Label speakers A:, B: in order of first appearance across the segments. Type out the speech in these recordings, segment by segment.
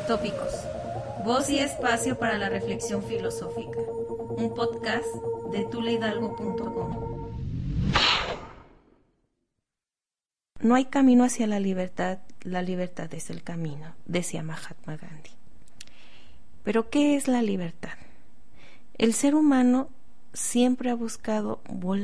A: Tópicos. Voz y espacio para la reflexión filosófica. Un podcast de tulehidalgo.com.
B: No hay camino hacia la libertad es el camino, decía Mahatma Gandhi. Pero ¿qué es la libertad? El ser humano siempre ha buscado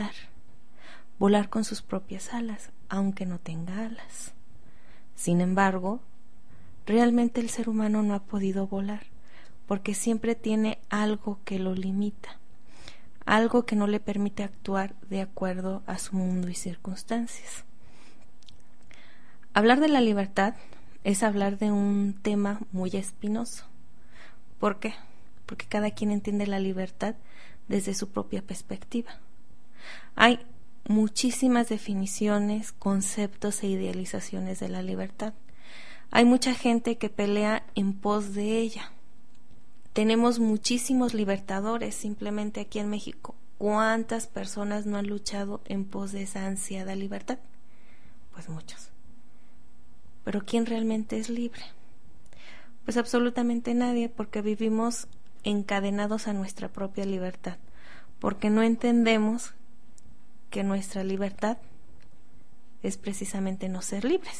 B: volar con sus propias alas, aunque no tenga alas. Sin embargo, realmente el ser humano no ha podido volar, porque siempre tiene algo que lo limita, algo que no le permite actuar de acuerdo a su mundo y circunstancias. Hablar de la libertad es hablar de un tema muy espinoso. ¿Por qué? Porque cada quien entiende la libertad desde su propia perspectiva. Hay muchísimas definiciones, conceptos e idealizaciones de la libertad. Hay mucha gente que pelea en pos de ella. Tenemos muchísimos libertadores simplemente aquí en México. ¿Cuántas personas no han luchado en pos de esa ansiada libertad? Pues muchos. ¿Pero quién realmente es libre? Pues absolutamente nadie, porque vivimos encadenados a nuestra propia libertad, porque no entendemos que nuestra libertad es precisamente no ser libres.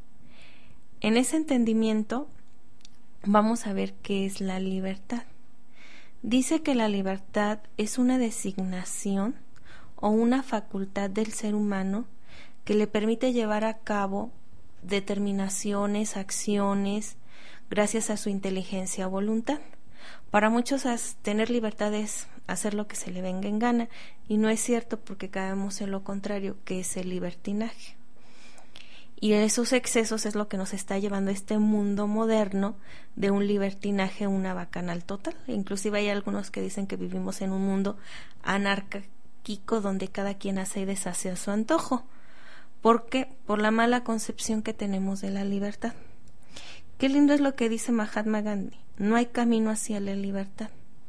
B: En ese entendimiento vamos a ver qué es la libertad. Dice que la libertad es una designación o una facultad del ser humano que le permite llevar a cabo determinaciones, acciones, gracias a su inteligencia o voluntad. Para muchos tener libertad es hacer lo que se le venga en gana, y no es cierto, porque caemos en lo contrario, que es el libertinaje. Y esos excesos es lo que nos está llevando a este mundo moderno de un libertinaje, una bacanal total. Inclusive hay algunos que dicen que vivimos en un mundo anárquico donde cada quien hace y deshace a su antojo. ¿Por qué? Por la mala concepción que tenemos de la libertad. Qué lindo es lo que dice Mahatma Gandhi: no hay camino hacia la libertad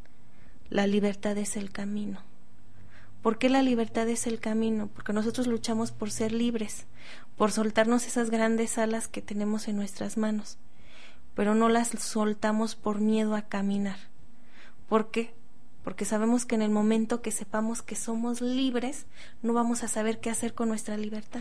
B: es el camino. ¿Por qué la libertad es el camino? Porque nosotros luchamos por ser libres, por soltarnos esas grandes alas que tenemos en nuestras manos, pero no las soltamos por miedo a caminar. ¿Por qué? Porque sabemos que en el momento que sepamos que somos libres, no vamos a saber qué hacer con nuestra libertad.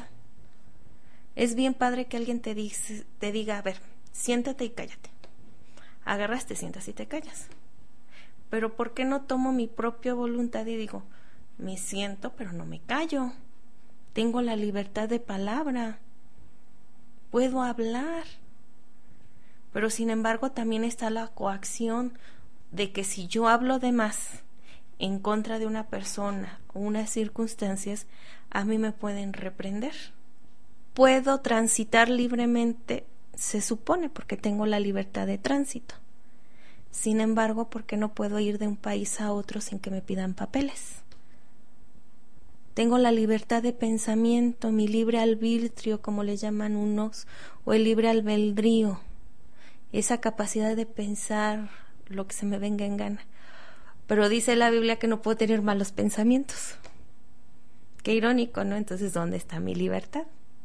B: Es bien padre que alguien te diga, a ver, siéntate y cállate. Agarras, te sientas y te callas. Pero ¿por qué no tomo mi propia voluntad y digo, me siento pero no me callo? Tengo la libertad de palabra, puedo hablar. Pero sin embargo también está la coacción de que si yo hablo de más en contra de una persona o unas circunstancias, a mí me pueden reprender. Puedo transitar libremente, se supone, porque tengo la libertad de tránsito. Sin embargo, ¿por qué no puedo ir de un país a otro sin que me pidan papeles? Tengo la libertad de pensamiento, mi libre albedrío, como le llaman unos, o el libre albedrío, esa capacidad de pensar lo que se me venga en gana. Pero dice la Biblia que no puedo tener malos pensamientos. Qué irónico, ¿no? Entonces, ¿dónde está mi libertad?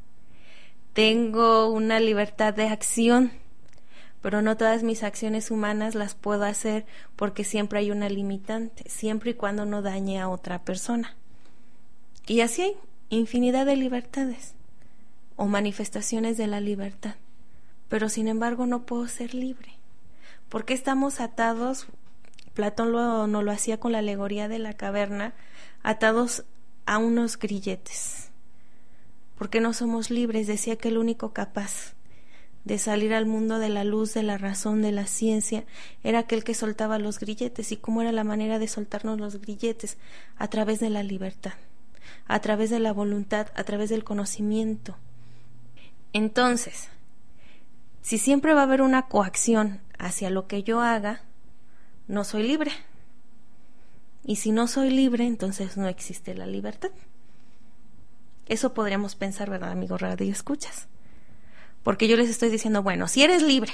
B: Tengo una libertad de acción, pero no todas mis acciones humanas las puedo hacer, porque siempre hay una limitante, siempre y cuando no dañe a otra persona. Y así hay infinidad de libertades o manifestaciones de la libertad, pero sin embargo no puedo ser libre. ¿Por qué estamos atados? Platón nos lo hacía con la alegoría de la caverna, atados a unos grilletes. ¿Por qué no somos libres? Decía que el único capaz de salir al mundo de la luz, de la razón, de la ciencia, era aquel que soltaba los grilletes. ¿Y cómo era la manera de soltarnos los grilletes? A través de la libertad, a través de la voluntad, a través del conocimiento. Entonces, si siempre va a haber una coacción hacia lo que yo haga, no soy libre. Y si no soy libre, entonces no existe la libertad. Eso podríamos pensar, ¿verdad, amigos radio escuchas? Porque yo les estoy diciendo, bueno, si eres libre,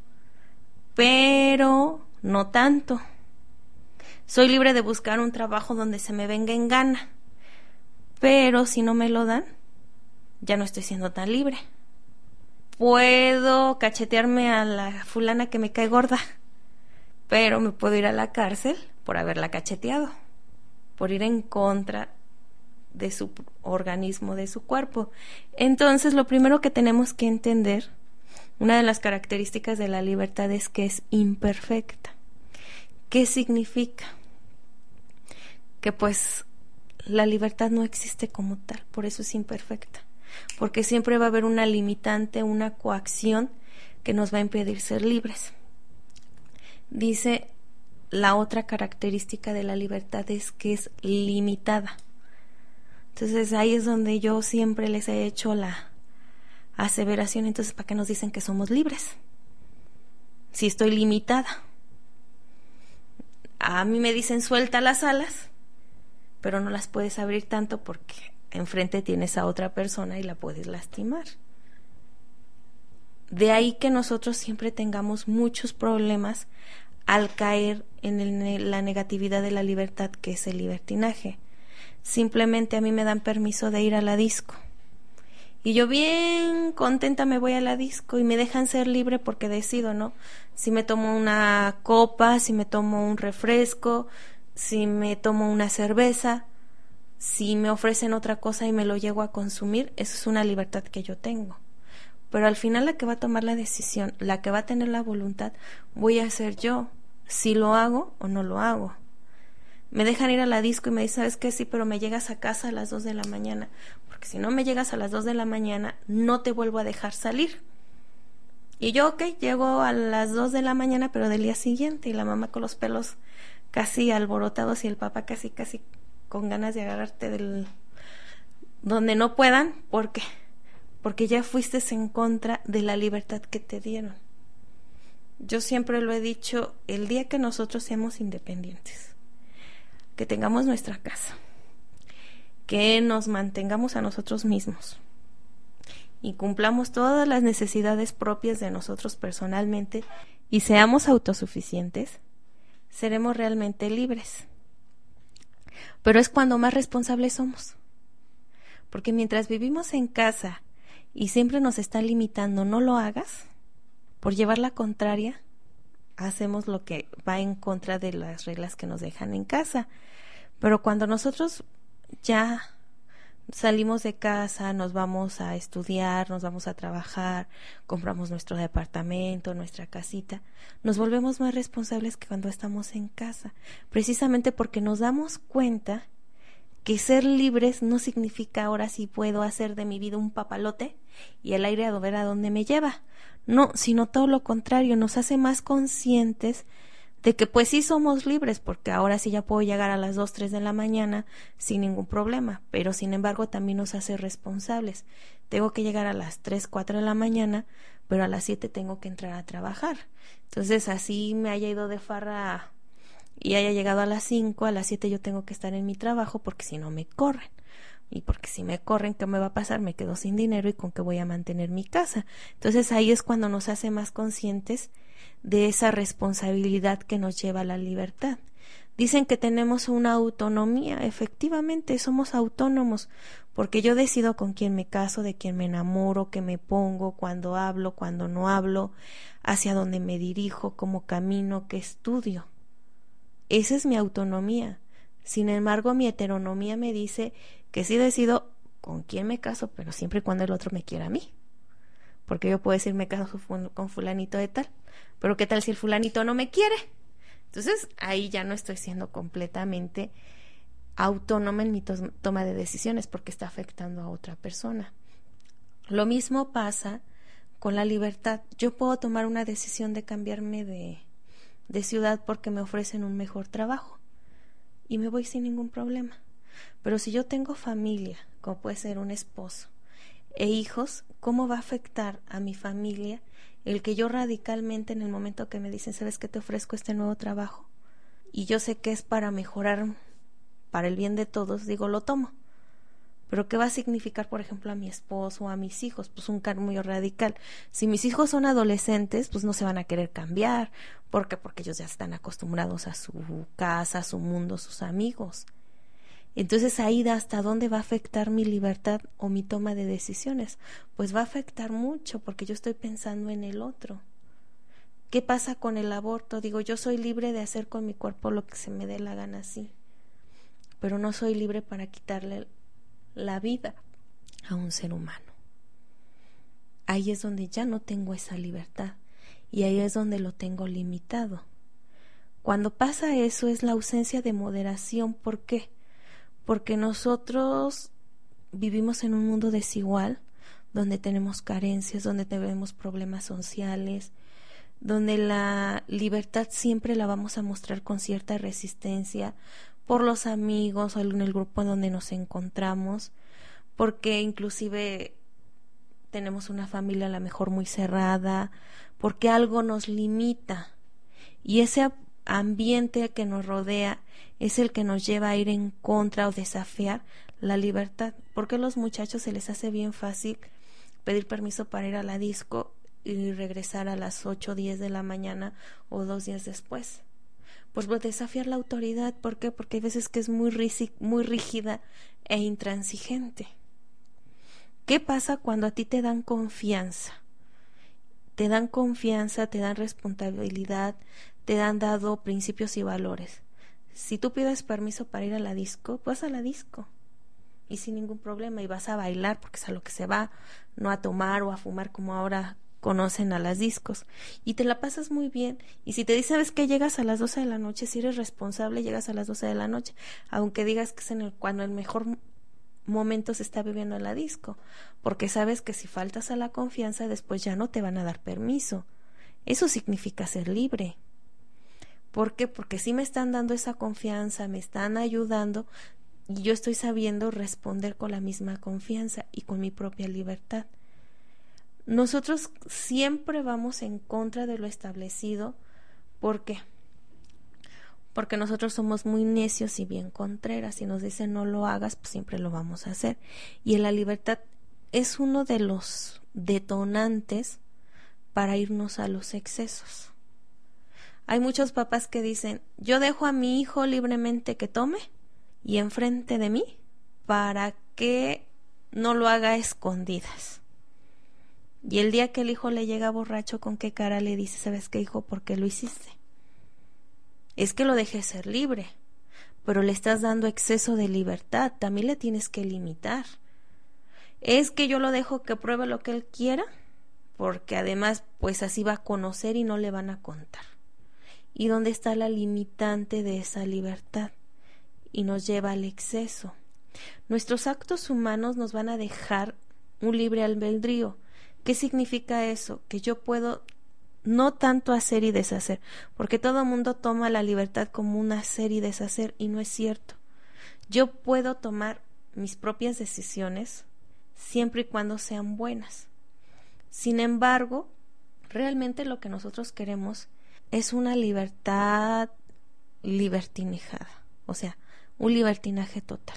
B: pero no tanto. Soy libre de buscar un trabajo donde se me venga en gana, pero si no me lo dan, ya no estoy siendo tan libre. puedo cachetearme a la fulana que me cae gorda, pero me puedo ir a la cárcel por haberla cacheteado, por ir en contra de su organismo, de su cuerpo. Entonces, lo primero que tenemos que entender, una de las características de la libertad es que es imperfecta. ¿Qué significa? Que pues la libertad no existe como tal, por eso es imperfecta, porque siempre va a haber una limitante, una coacción que nos va a impedir ser libres. Dice, la otra característica de la libertad es que es limitada. Entonces ahí es donde yo siempre les he hecho la aseveración. Entonces, ¿para qué nos dicen que somos libres? Si estoy limitada. A mí me dicen suelta las alas, pero no las puedes abrir tanto porque enfrente tienes a otra persona y la puedes lastimar. De ahí que nosotros siempre tengamos muchos problemas al caer en la negatividad de la libertad, que es el libertinaje. Simplemente a mí me dan permiso de ir a la disco y yo bien contenta me voy a la disco y me dejan ser libre porque decido, ¿no? Si me tomo una copa, si me tomo un refresco, si me tomo una cerveza, si me ofrecen otra cosa y me lo llego a consumir, eso es una libertad que yo tengo. Pero al final la que va a tomar la decisión, la que va a tener la voluntad, voy a ser yo, si lo hago o no lo hago. Me dejan ir a la disco y me dicen, ¿sabes qué? Sí, pero me llegas a casa a las 2 de la mañana. Porque si no me llegas a las 2 de la mañana, no te vuelvo a dejar salir. Y yo, ok, llego a las 2 de la mañana, pero del día siguiente. Y la mamá con los pelos casi alborotados y el papá casi con ganas de agarrarte del donde no puedan. ¿Por qué? Porque ya fuiste en contra de la libertad que te dieron. Yo siempre lo he dicho, el día que nosotros seamos independientes, que tengamos nuestra casa, que nos mantengamos a nosotros mismos y cumplamos todas las necesidades propias de nosotros personalmente y seamos autosuficientes, seremos realmente libres. Pero es cuando más responsables somos, porque mientras vivimos en casa y siempre nos están limitando, no lo hagas, por llevar la contraria, hacemos lo que va en contra de las reglas que nos dejan en casa. Pero cuando nosotros ya salimos de casa, nos vamos a estudiar, nos vamos a trabajar, compramos nuestro departamento, nuestra casita, nos volvemos más responsables que cuando estamos en casa, precisamente porque nos damos cuenta que ser libres no significa ahora sí puedo hacer de mi vida un papalote y el aire a ver a dónde me lleva. No, sino todo lo contrario, nos hace más conscientes de que pues sí somos libres, porque ahora sí ya puedo llegar a las 2, 3 de la mañana sin ningún problema, pero sin embargo también nos hace responsables. Tengo que llegar a las 3, 4 de la mañana, pero a las 7 tengo que entrar a trabajar. Entonces así me haya ido de farra y haya llegado a las 5, a las 7 yo tengo que estar en mi trabajo porque si no me corren. Y porque si me corren, ¿qué me va a pasar? Me quedo sin dinero y con qué voy a mantener mi casa. Entonces ahí es cuando nos hace más conscientes de esa responsabilidad que nos lleva a la libertad. Dicen que tenemos una autonomía, efectivamente somos autónomos, porque yo decido con quién me caso, de quién me enamoro, qué me pongo, cuándo hablo, cuándo no hablo, hacia dónde me dirijo, cómo camino, qué estudio. Esa es mi autonomía. Sin embargo, mi heteronomía me dice que sí decido con quién me caso, pero siempre y cuando el otro me quiera a mí. Porque yo puedo decir me caso con fulanito de tal, pero ¿qué tal si el fulanito no me quiere? Entonces ahí ya no estoy siendo completamente autónoma en mi toma de decisiones porque está afectando a otra persona. Lo mismo pasa con la libertad. Yo puedo tomar una decisión de cambiarme de ciudad porque me ofrecen un mejor trabajo y me voy sin ningún problema. Pero si yo tengo familia, como puede ser un esposo e hijos, ¿cómo va a afectar a mi familia el que yo radicalmente en el momento que me dicen, ¿sabes qué? Te ofrezco este nuevo trabajo y yo sé que es para mejorar, para el bien de todos, digo, lo tomo. Pero ¿qué va a significar, por ejemplo, a mi esposo o a mis hijos? Pues un cambio radical. Si mis hijos son adolescentes, pues no se van a querer cambiar. ¿Por qué? Porque ellos ya están acostumbrados a su casa, a su mundo, sus amigos. Entonces ahí hasta dónde va a afectar mi libertad o mi toma de decisiones. Pues va a afectar mucho porque yo estoy pensando en el otro. ¿Qué pasa con el aborto? Digo, yo soy libre de hacer con mi cuerpo lo que se me dé la gana, sí, pero no soy libre para quitarle la vida a un ser humano. Ahí es donde ya no tengo esa libertad y ahí es donde lo tengo limitado. Cuando pasa eso es la ausencia de moderación. ¿Por qué? Porque nosotros vivimos en un mundo desigual, donde tenemos carencias, donde tenemos problemas sociales, donde la libertad siempre la vamos a mostrar con cierta resistencia por los amigos o en el grupo en donde nos encontramos, porque inclusive tenemos una familia a lo mejor muy cerrada, porque algo nos limita y ese ambiente que nos rodea es el que nos lleva a ir en contra o desafiar la libertad. Porque a los muchachos se les hace bien fácil pedir permiso para ir a la disco y regresar a las 8 o 10 de la mañana o 2 días después. Pues desafiar la autoridad. ¿Por qué? Porque hay veces que es muy rígida e intransigente. ¿Qué pasa cuando a ti te dan confianza? Te dan confianza, te dan responsabilidad, te han dado principios y valores. Si tú pides permiso para ir a la disco, vas a la disco y sin ningún problema, y vas a bailar porque es a lo que se va, no a tomar o a fumar como ahora conocen a las discos, y te la pasas muy bien. Y si te dicen, ¿sabes qué? Llegas a las 12 de la noche, si eres responsable, llegas a las 12 de la noche, aunque digas que es cuando el mejor momento se está viviendo en la disco, porque sabes que si faltas a la confianza, después ya no te van a dar permiso. Eso significa ser libre. ¿Por qué? Porque sí me están dando esa confianza, me están ayudando, y yo estoy sabiendo responder con la misma confianza y con mi propia libertad. Nosotros siempre vamos en contra de lo establecido. ¿Por qué? Porque nosotros somos muy necios y bien contreras. Si nos dicen no lo hagas, pues siempre lo vamos a hacer. Y en la libertad es uno de los detonantes para irnos a los excesos. Hay muchos papás que dicen, yo dejo a mi hijo libremente que tome y enfrente de mí para que no lo haga a escondidas. Y el día que el hijo le llega borracho, ¿con qué cara le dice, sabes qué, hijo, por qué lo hiciste? Es que lo dejé ser libre, pero le estás dando exceso de libertad, también le tienes que limitar. Es que yo lo dejo que pruebe lo que él quiera, porque además pues así va a conocer y no le van a contar. ¿Y dónde está la limitante de esa libertad? Y nos lleva al exceso. Nuestros actos humanos nos van a dejar un libre albedrío. ¿Qué significa eso? Que yo puedo no tanto hacer y deshacer, porque todo el mundo toma la libertad como un hacer y deshacer, y no es cierto. Yo puedo tomar mis propias decisiones siempre y cuando sean buenas. Sin embargo, realmente lo que nosotros queremos es una libertad libertinejada, o sea, un libertinaje total.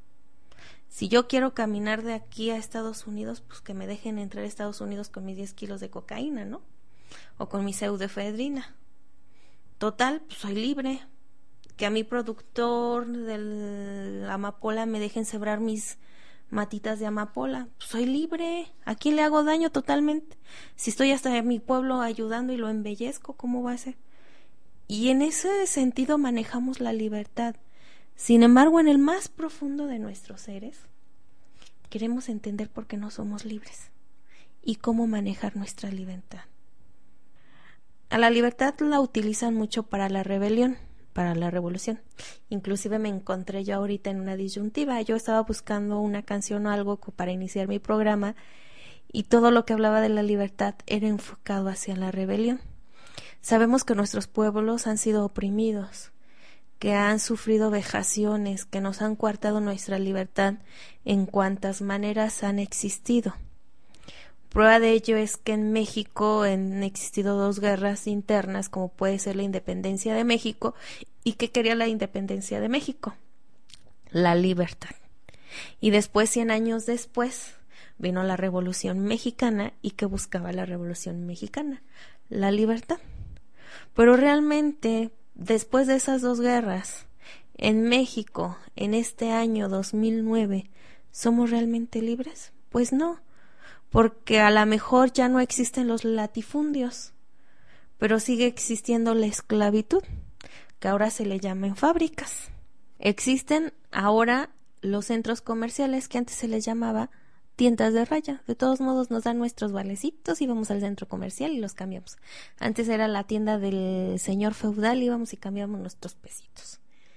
B: Si yo quiero caminar de aquí a Estados Unidos, pues que me dejen entrar a Estados Unidos con mis 10 kilos de cocaína, ¿no? O con mi pseudoefedrina. Total, pues soy libre. Que a mi productor de amapola me dejen sembrar mis matitas de amapola, pues soy libre. ¿A quién le hago daño totalmente? Si estoy hasta en mi pueblo ayudando y lo embellezco, ¿cómo va a ser? Y en ese sentido manejamos la libertad. Sin embargo, en el más profundo de nuestros seres, queremos entender por qué no somos libres y cómo manejar nuestra libertad. A la libertad la utilizan mucho para la rebelión, para la revolución. Inclusive me encontré yo ahorita en una disyuntiva. Yo estaba buscando una canción o algo para iniciar mi programa y todo lo que hablaba de la libertad era enfocado hacia la rebelión. Sabemos que nuestros pueblos han sido oprimidos, que han sufrido vejaciones, que nos han coartado nuestra libertad en cuantas maneras han existido. Prueba de ello es que en México han existido 2 guerras internas, como puede ser la independencia de México. ¿Y qué quería la independencia de México? La libertad. Y después, 100 años después, vino la Revolución Mexicana. ¿Y qué buscaba la Revolución Mexicana? La libertad. Pero realmente, después de esas 2 guerras, en México, en este año 2009, ¿somos realmente libres? Pues no, porque a lo mejor ya no existen los latifundios, pero sigue existiendo la esclavitud, que ahora se le llama en fábricas. Existen ahora los centros comerciales que antes se les llamaba tiendas de raya. De todos modos nos dan nuestros valecitos y vamos al centro comercial y los cambiamos. Antes era la tienda del señor feudal, íbamos y cambiamos nuestros pesitos.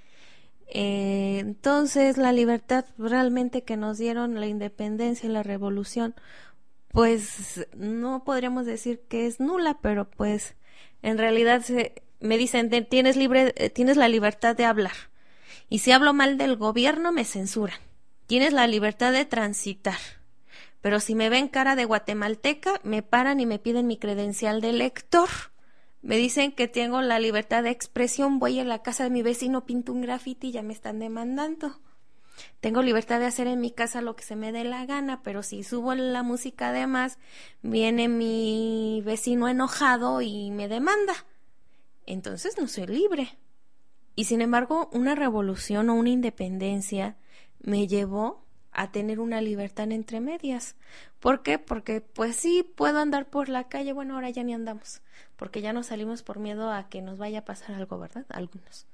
B: Entonces la libertad realmente que nos dieron la independencia y la revolución, pues no podríamos decir que es nula, pero pues en realidad me dicen, tienes la libertad de hablar, y si hablo mal del gobierno me censuran. Tienes la libertad de transitar, pero si me ven cara de guatemalteca me paran y me piden mi credencial de lector. Me dicen que tengo la libertad de expresión, voy a la casa de mi vecino, pinto un graffiti y ya me están demandando. Tengo libertad de hacer en mi casa lo que se me dé la gana, pero si subo la música además, viene mi vecino enojado y me demanda. Entonces no soy libre. Y sin embargo, una revolución o una independencia me llevó a tener una libertad entre medias. ¿Por qué? Porque pues sí, puedo andar por la calle, bueno, ahora ya ni andamos, porque ya no salimos por miedo a que nos vaya a pasar algo, ¿verdad? Algunos.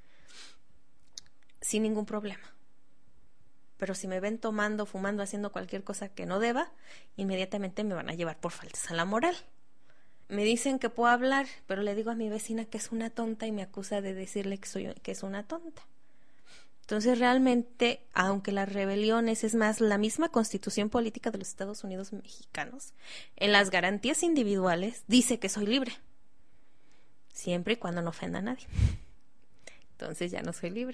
B: Sin ningún problema. Pero si me ven tomando, fumando, haciendo cualquier cosa que no deba, inmediatamente me van a llevar por faltas a la moral. Me dicen que puedo hablar, pero le digo a mi vecina que es una tonta y me acusa de decirle que es una tonta. Entonces realmente, aunque las rebeliones, es más, la misma constitución política de los Estados Unidos mexicanos, en las garantías individuales, dice que soy libre, siempre y cuando no ofenda a nadie. Entonces ya no soy libre.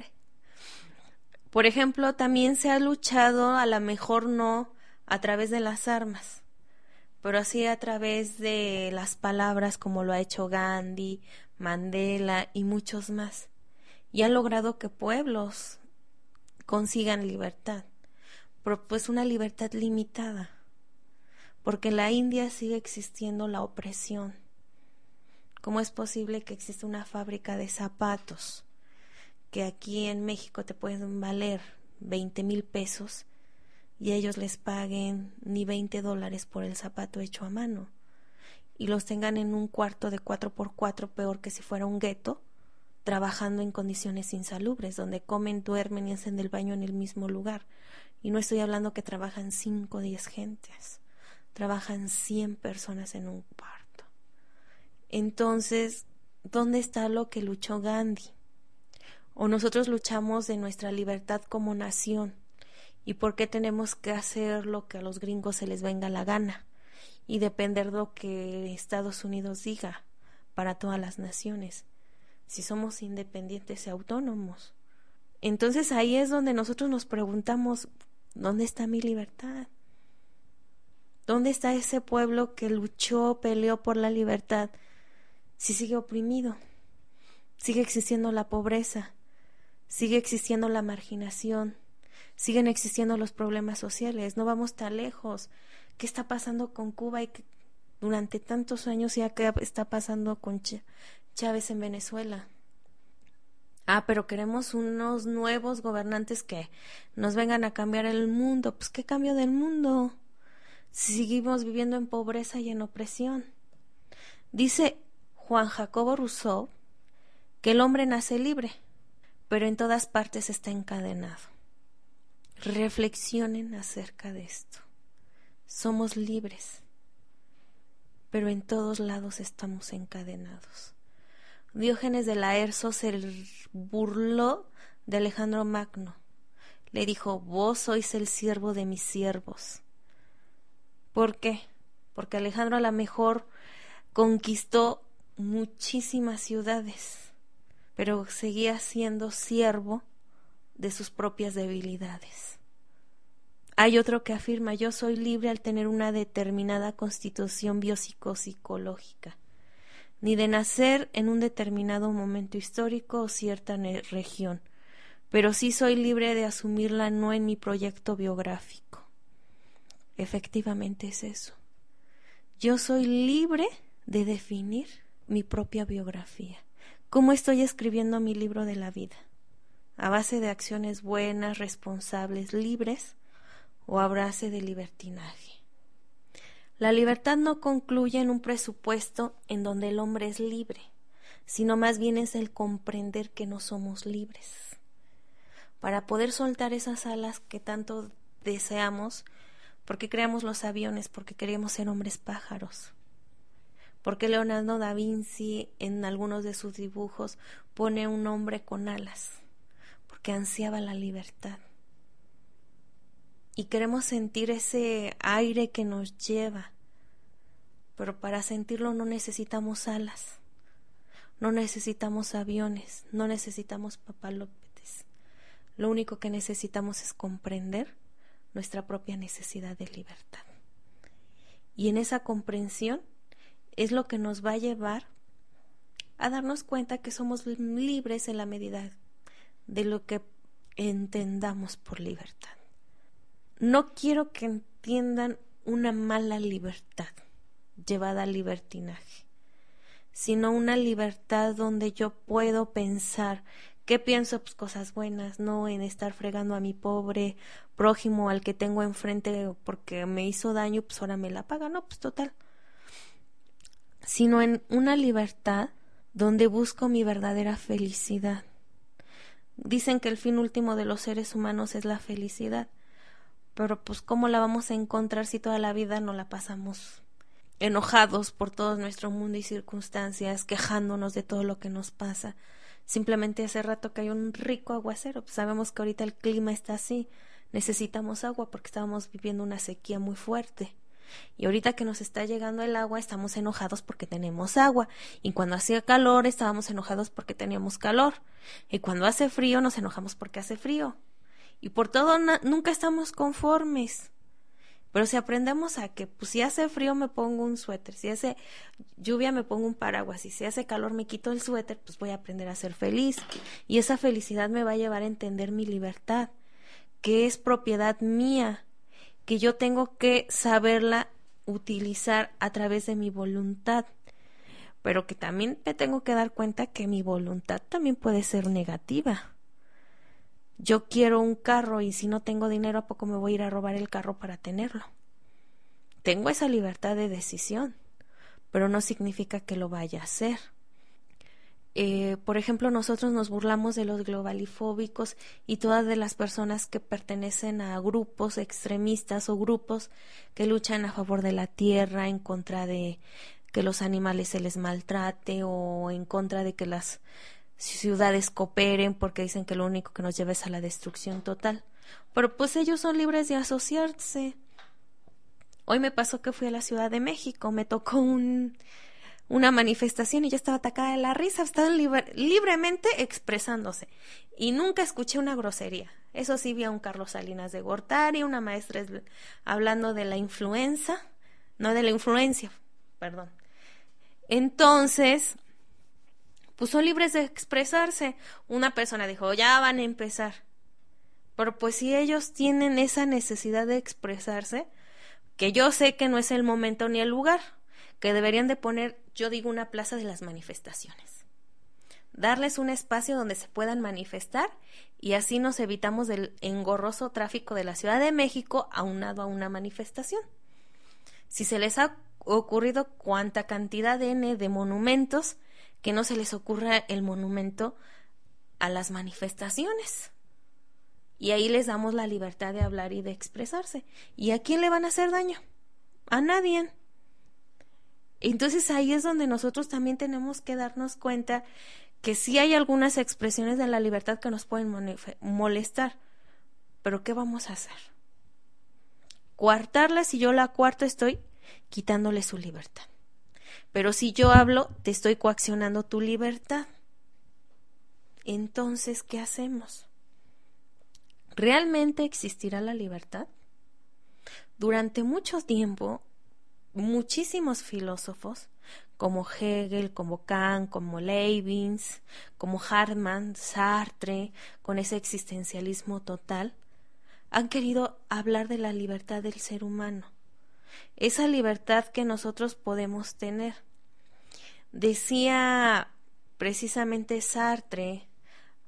B: Por ejemplo, también se ha luchado, a lo mejor no a través de las armas, pero así a través de las palabras, como lo ha hecho Gandhi, Mandela y muchos más. Y han logrado que pueblos consigan libertad, pero pues una libertad limitada, porque en la India sigue existiendo la opresión. ¿Cómo es posible que exista una fábrica de zapatos que aquí en México te pueden valer 20,000 pesos y ellos les paguen ni $20 por el zapato hecho a mano y los tengan en un cuarto de 4x4, peor que si fuera un gueto, trabajando en condiciones insalubres, donde comen, duermen y hacen del baño en el mismo lugar? Y no estoy hablando que trabajan 5 o 10 gentes, trabajan 100 personas en un cuarto. Entonces, ¿dónde está lo que luchó Gandhi? ¿O nosotros luchamos de nuestra libertad como nación? ¿Y por qué tenemos que hacer lo que a los gringos se les venga la gana y depender de lo que Estados Unidos diga para todas las naciones, si somos independientes y autónomos? Entonces ahí es donde nosotros nos preguntamos, ¿dónde está mi libertad? ¿Dónde está ese pueblo que luchó, peleó por la libertad, si sigue oprimido? Sigue existiendo la pobreza, sigue existiendo la marginación, siguen existiendo los problemas sociales, no vamos tan lejos. ¿Qué está pasando con Cuba y durante tantos años ya qué está pasando con Chávez en Venezuela? Pero queremos unos nuevos gobernantes que nos vengan a cambiar el mundo. Pues ¿qué cambio del mundo? Si seguimos viviendo en pobreza y en opresión. Dice Juan Jacobo Rousseau que el hombre nace libre, pero en todas partes está encadenado. Reflexionen acerca de esto. Somos libres, pero en todos lados estamos encadenados. Diógenes de Laercio se burló de Alejandro Magno. Le dijo, vos sois el siervo de mis siervos. ¿Por qué? Porque Alejandro a lo mejor conquistó muchísimas ciudades, pero seguía siendo siervo de sus propias debilidades. Hay otro que afirma, yo soy libre al tener una determinada constitución biopsicológica, ni de nacer en un determinado momento histórico o cierta región, pero sí soy libre de asumirla no en mi proyecto biográfico. Efectivamente es eso. Yo soy libre de definir mi propia biografía. ¿Cómo estoy escribiendo mi libro de la vida? a base de acciones buenas, responsables, libres, o a base de libertinaje. La libertad no concluye en un presupuesto en donde el hombre es libre, sino más bien es el comprender que no somos libres. Para poder soltar esas alas que tanto deseamos, porque creamos los aviones, porque queremos ser hombres pájaros. Porque Leonardo da Vinci en algunos de sus dibujos pone un hombre con alas, porque ansiaba la libertad. Y queremos sentir ese aire que nos lleva, pero para sentirlo no necesitamos alas, no necesitamos aviones, no necesitamos papalotes. Lo único que necesitamos es comprender nuestra propia necesidad de libertad. Y en esa comprensión es lo que nos va a llevar a darnos cuenta que somos libres en la medida de lo que entendamos por libertad. No quiero que entiendan una mala libertad llevada al libertinaje, sino una libertad donde yo puedo pensar. ¿Qué pienso? Pues cosas buenas, no en estar fregando a mi pobre prójimo al que tengo enfrente porque me hizo daño, pues ahora me la paga, no, pues total. Sino en una libertad donde busco mi verdadera felicidad. Dicen que el fin último de los seres humanos es la felicidad, pero pues ¿cómo la vamos a encontrar si toda la vida no la pasamos enojados por todo nuestro mundo y circunstancias, quejándonos de todo lo que nos pasa? Simplemente hace rato que hay un rico aguacero, pues sabemos que ahorita el clima está así, necesitamos agua porque estábamos viviendo una sequía muy fuerte. Y ahorita que nos está llegando el agua estamos enojados porque tenemos agua, y cuando hacía calor estábamos enojados porque teníamos calor, y cuando hace frío nos enojamos porque hace frío, y por todo nunca estamos conformes. Pero si aprendemos a que pues si hace frío me pongo un suéter, si hace lluvia me pongo un paraguas, y si hace calor me quito el suéter, pues voy a aprender a ser feliz, y esa felicidad me va a llevar a entender mi libertad, que es propiedad mía, que yo tengo que saberla utilizar a través de mi voluntad, pero que también me tengo que dar cuenta que mi voluntad también puede ser negativa. Yo quiero un carro y si no tengo dinero, ¿a poco me voy a ir a robar el carro para tenerlo? Tengo esa libertad de decisión, pero no significa que lo vaya a hacer. Por ejemplo, nosotros nos burlamos de los globalifóbicos y todas de las personas que pertenecen a grupos extremistas o grupos que luchan a favor de la tierra, en contra de que los animales se les maltrate o en contra de que las ciudades cooperen, porque dicen que lo único que nos lleva es a la destrucción total. Pero pues ellos son libres de asociarse. Hoy me pasó que fui a la Ciudad de México, me tocó una manifestación y yo estaba atacada de la risa, estaban libremente expresándose y nunca escuché una grosería. Eso sí, vi a un Carlos Salinas de Gortari, una maestra hablando de la influencia, perdón. Entonces, pues son libres de expresarse. Una persona dijo, ya van a empezar. Pero pues si ellos tienen esa necesidad de expresarse, que yo sé que no es el momento ni el lugar, que deberían de poner, yo digo, una plaza de las manifestaciones. Darles un espacio donde se puedan manifestar y así nos evitamos del engorroso tráfico de la Ciudad de México aunado a una manifestación. Si se les ha ocurrido cuánta cantidad de monumentos, que no se les ocurra el monumento a las manifestaciones. Y ahí les damos la libertad de hablar y de expresarse. ¿Y a quién le van a hacer daño? A nadie. Entonces ahí es donde nosotros también tenemos que darnos cuenta que sí hay algunas expresiones de la libertad que nos pueden molestar, pero ¿qué vamos a hacer? Coartarla. Si yo la coarto, estoy quitándole su libertad. Pero si yo hablo, te estoy coaccionando tu libertad. Entonces, ¿qué hacemos? ¿Realmente existirá la libertad? Durante mucho tiempo, muchísimos filósofos, como Hegel, como Kant, como Leibniz, como Hartmann, Sartre, con ese existencialismo total, han querido hablar de la libertad del ser humano, esa libertad que nosotros podemos tener. Decía precisamente Sartre,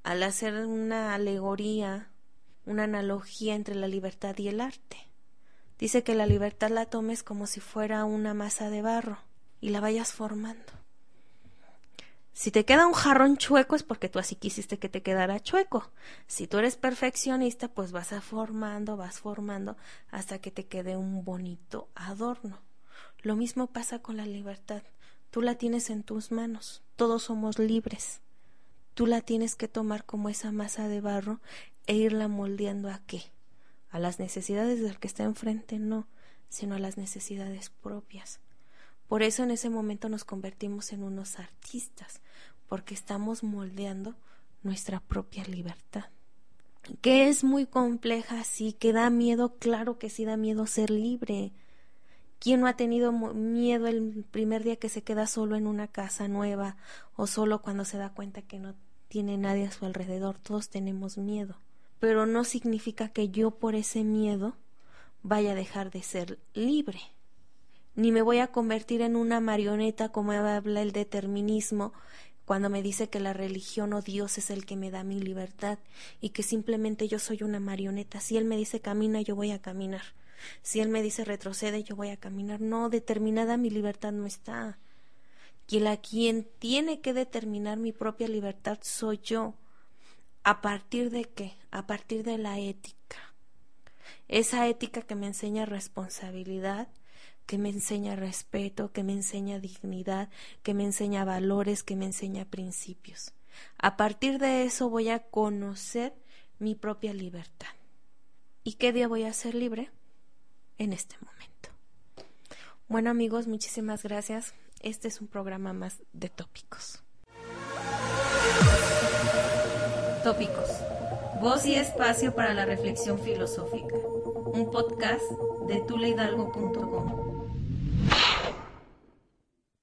B: al hacer una alegoría, una analogía entre la libertad y el arte. Dice que la libertad la tomes como si fuera una masa de barro y la vayas formando. Si te queda un jarrón chueco es porque tú así quisiste que te quedara chueco. Si tú eres perfeccionista, pues vas formando hasta que te quede un bonito adorno. Lo mismo pasa con la libertad. Tú la tienes en tus manos. Todos somos libres. Tú la tienes que tomar como esa masa de barro e irla moldeando ¿a qué? A las necesidades del que está enfrente, no, sino a las necesidades propias. Por eso en ese momento nos convertimos en unos artistas, porque estamos moldeando nuestra propia libertad. Que es muy compleja, sí, que da miedo, claro que sí da miedo ser libre. ¿Quién no ha tenido miedo el primer día que se queda solo en una casa nueva o solo cuando se da cuenta que no tiene nadie a su alrededor? Todos tenemos miedo, pero no significa que yo por ese miedo vaya a dejar de ser libre. Ni me voy a convertir en una marioneta como habla el determinismo cuando me dice que la religión o Dios es el que me da mi libertad y que simplemente yo soy una marioneta. Si Él me dice camina, yo voy a caminar. Si Él me dice retrocede, yo voy a caminar. No, determinada mi libertad no está. Quien tiene que determinar mi propia libertad soy yo. ¿A partir de qué? A partir de la ética. Esa ética que me enseña responsabilidad, que me enseña respeto, que me enseña dignidad, que me enseña valores, que me enseña principios. A partir de eso voy a conocer mi propia libertad. ¿Y qué día voy a ser libre? En este momento. Bueno amigos, muchísimas gracias. Este es un programa más de tópicos.
A: Tópicos. Voz y espacio para la reflexión filosófica. Un podcast de tuleidalgo.com.